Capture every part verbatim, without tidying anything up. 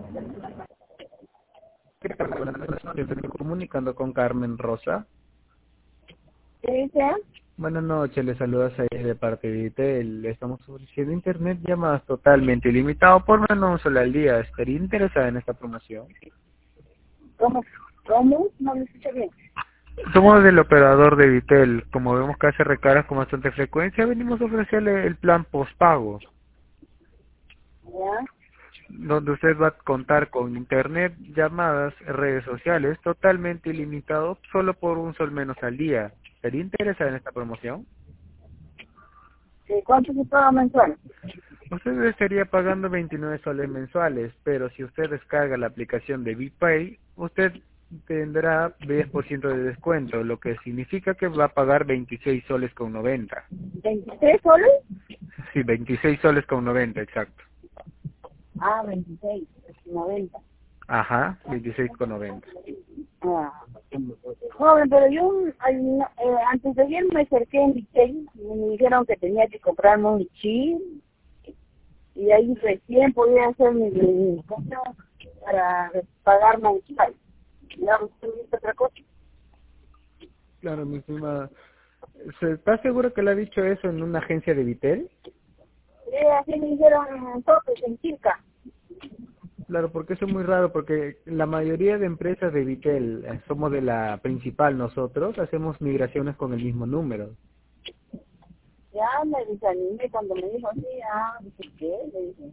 ¿Qué tal? Buenas noches, estoy comunicando con Carmen Rosa. ¿Qué dice? Buenas noches, le saludas ahí de parte de Vitel. Le estamos ofreciendo internet llamadas totalmente ilimitado por menos un solo al día. ¿Estaría interesada en esta promoción? ¿Cómo? ¿Cómo? No me escucha bien. Somos del operador de Vitel. Como vemos que hace recargas con bastante frecuencia, venimos a ofrecerle el plan postpago, ¿Ya? donde usted va a contar con internet, llamadas, redes sociales, totalmente ilimitado, solo por un sol menos al día. ¿Estaría interesada en esta promoción? Sí, ¿cuánto se paga mensual? Usted estaría pagando veintinueve soles mensuales, pero si usted descarga la aplicación de VPay, usted tendrá diez por ciento de descuento, lo que significa que va a pagar veintiséis soles con noventa. ¿veintitrés soles? Sí, veintiséis soles con noventa, exacto. Ah, veintiséis, noventa. Ajá, veintiséis con noventa. Ah. Joven, pero yo ay, no, eh, antes de ayer me acerqué en Vitel y me dijeron que tenía que comprarme un chip y ahí recién podía hacer mi mi compra para pagar mensual. ¿Ya usted dice otra cosa? Claro, mi estimada. ¿Se- ¿Está seguro que le ha dicho eso en una agencia de Vitel? Sí, así me dijeron en Topes, en Chilca. Claro, porque eso es muy raro, porque la mayoría de empresas de Vitel, eh, somos de la principal nosotros, hacemos migraciones con el mismo número. Ya me desanimé cuando me dijo así, ah, dije, ¿qué? Le dije,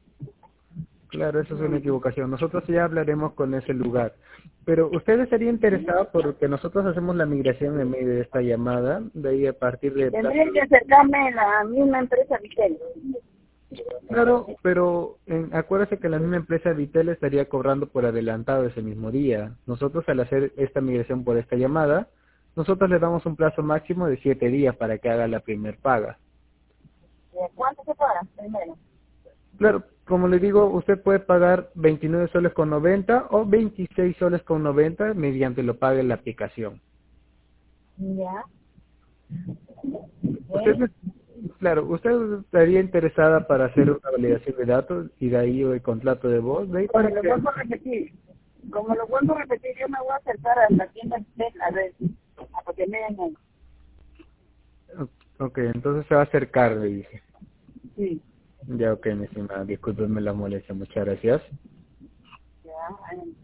Claro, eso es una equivocación. Nosotros ya hablaremos con ese lugar. Pero usted estaría interesado porque nosotros hacemos la migración en medio de esta llamada, de ahí a partir de... tendría que acercarme a la misma empresa Vitel. Claro, pero en, acuérdese que la misma empresa Vitel estaría cobrando por adelantado ese mismo día. Nosotros al hacer esta migración por esta llamada, nosotros le damos un plazo máximo de siete días para que haga la primer paga. Eh, ¿Cuánto se paga primero? Claro, como le digo, usted puede pagar veintinueve soles con noventa o veintiséis soles con noventa mediante lo pague en la aplicación. Ya, Usted, ¿eh? claro, usted estaría interesada para hacer una validación de datos y de ahí el contrato de voz, de ahí Como para lo que... vuelvo a repetir, como lo vuelvo a repetir, yo me voy a acercar a la tienda Vitel a ver, a que me den ahí. Ok, entonces se va a acercar, le dije. Sí, Ya, ok, mi estimada, discúlpeme la molestia, muchas gracias. ya,